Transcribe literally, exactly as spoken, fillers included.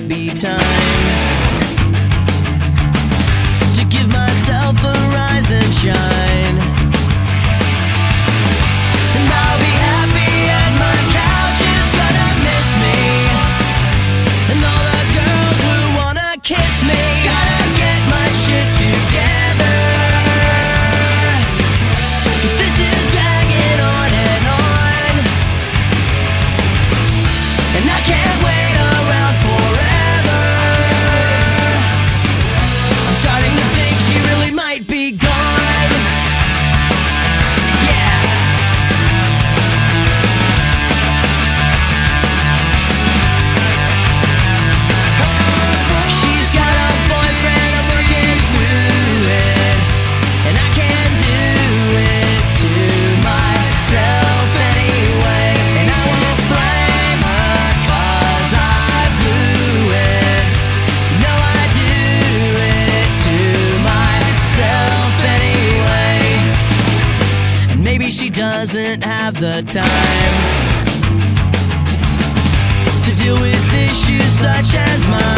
be time to give myself a rise and shine. And I'll be happy and my couch is gonna miss me. And all the girls who wanna kiss me, gotta get my shit together, 'cause this is dragging on and on, and I can't wait around forever. I'm starting to think she really might be gone. Yeah. She's got a boyfriend, I'm working through it, and I can't do it to myself anyway. And I won't blame her 'cause I blew it. No, I do it to myself anyway. And maybe she doesn't have the time to deal with issues such as mine.